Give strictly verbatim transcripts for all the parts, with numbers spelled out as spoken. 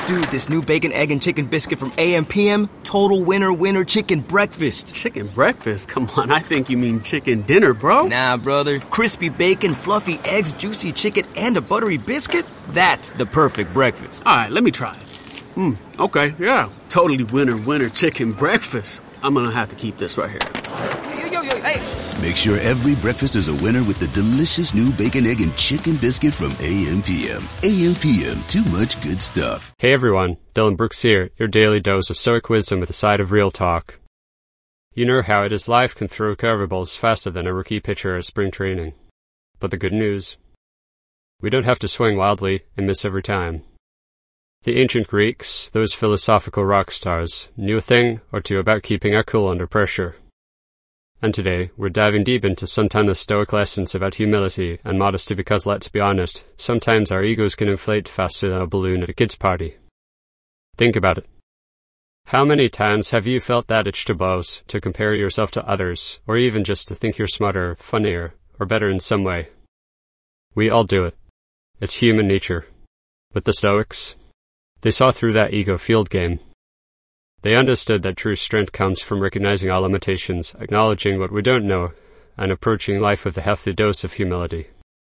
Dude, this new bacon, egg, and chicken biscuit from A M P M, total winner, winner chicken breakfast. Chicken breakfast? Come on, I think you mean chicken dinner, bro. Nah, brother. Crispy bacon, fluffy eggs, juicy chicken, and a buttery biscuit? That's the perfect breakfast. All right, let me try it. Hmm, okay, yeah. Totally winner, winner chicken breakfast. I'm gonna have to keep this right here. Yo, yo, yo, hey. Make sure every breakfast is a winner with the delicious new bacon, egg, and chicken biscuit from A M P M. A M P M, too much good stuff. Hey everyone, Dylan Brooks here, your daily dose of stoic wisdom with a side of real talk. You know how it is life can throw curveballs faster than a rookie pitcher at spring training. But the good news? We don't have to swing wildly and miss every time. The ancient Greeks, those philosophical rock stars, knew a thing or two about keeping our cool under pressure. And today, we're diving deep into some timeless stoic lessons about humility and modesty because, let's be honest, sometimes our egos can inflate faster than a balloon at a kid's party. Think about it. How many times have you felt that itch to boast, to compare yourself to others, or even just to think you're smarter, funnier, or better in some way? We all do it. It's human nature. But the Stoics, they saw through that ego-fueled game. They understood that true strength comes from recognizing our limitations, acknowledging what we don't know, and approaching life with a healthy dose of humility.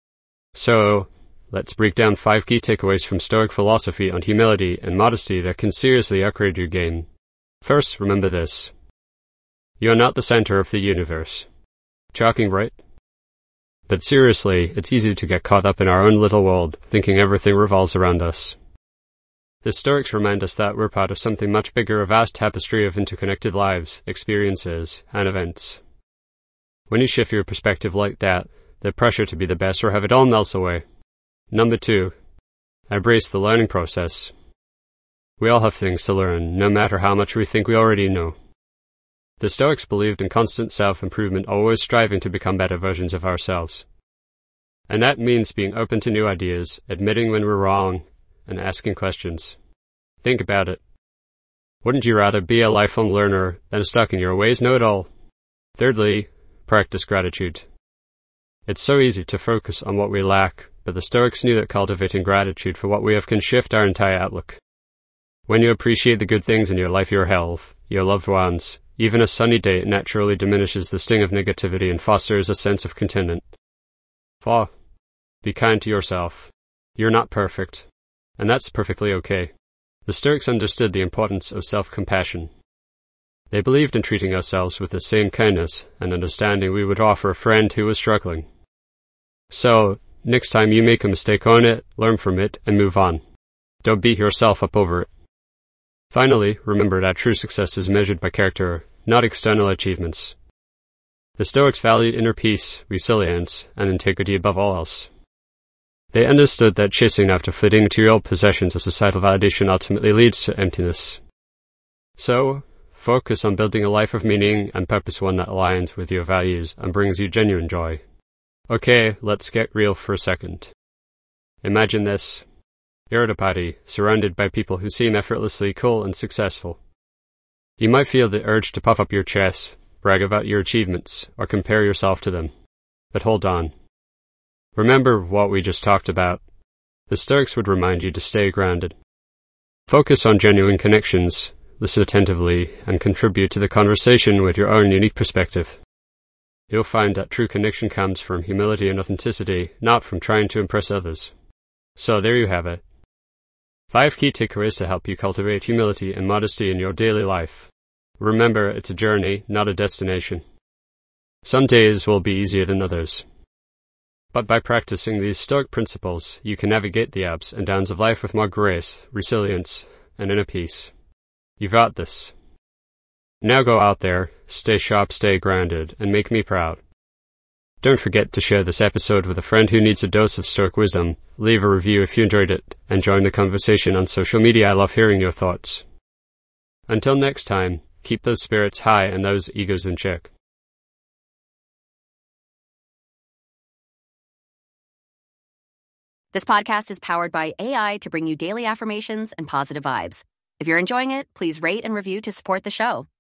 So, let's break down five key takeaways from Stoic philosophy on humility and modesty that can seriously upgrade your game. First, remember this. You are not the center of the universe. Shocking, right? But seriously, it's easy to get caught up in our own little world, thinking everything revolves around us. The Stoics remind us that we're part of something much bigger, a vast tapestry of interconnected lives, experiences, and events. When you shift your perspective like that, the pressure to be the best or have it all melts away. Number two, embrace the learning process. We all have things to learn, no matter how much we think we already know. The Stoics believed in constant self-improvement, always striving to become better versions of ourselves. And that means being open to new ideas, admitting when we're wrong, and asking questions. Think about it. Wouldn't you rather be a lifelong learner than stuck in your ways know-it-all? Thirdly, practice gratitude. It's so easy to focus on what we lack, but the Stoics knew that cultivating gratitude for what we have can shift our entire outlook. When you appreciate the good things in your life, your health, your loved ones, even a sunny day naturally diminishes the sting of negativity and fosters a sense of contentment. Four, be kind to yourself. You're not perfect. And that's perfectly okay. The Stoics understood the importance of self-compassion. They believed in treating ourselves with the same kindness and understanding we would offer a friend who was struggling. So, next time you make a mistake, own it, learn from it, and move on. Don't beat yourself up over it. Finally, remember that true success is measured by character, not external achievements. The Stoics valued inner peace, resilience, and integrity above all else. They understood that chasing after fleeting material possessions or societal validation ultimately leads to emptiness. So, focus on building a life of meaning and purpose, one that aligns with your values and brings you genuine joy. Okay, let's get real for a second. Imagine this. You're at a party, surrounded by people who seem effortlessly cool and successful. You might feel the urge to puff up your chest, brag about your achievements, or compare yourself to them. But hold on. Remember what we just talked about. The Stoics would remind you to stay grounded. Focus on genuine connections, listen attentively, and contribute to the conversation with your own unique perspective. You'll find that true connection comes from humility and authenticity, not from trying to impress others. So there you have it. Five key takeaways to help you cultivate humility and modesty in your daily life. Remember, it's a journey, not a destination. Some days will be easier than others. But by practicing these Stoic principles, you can navigate the ups and downs of life with more grace, resilience, and inner peace. You've got this. Now go out there, stay sharp, stay grounded, and make me proud. Don't forget to share this episode with a friend who needs a dose of Stoic wisdom, leave a review if you enjoyed it, and join the conversation on social media. I love hearing your thoughts. Until next time, keep those spirits high and those egos in check. This podcast is powered by A I to bring you daily affirmations and positive vibes. If you're enjoying it, please rate and review to support the show.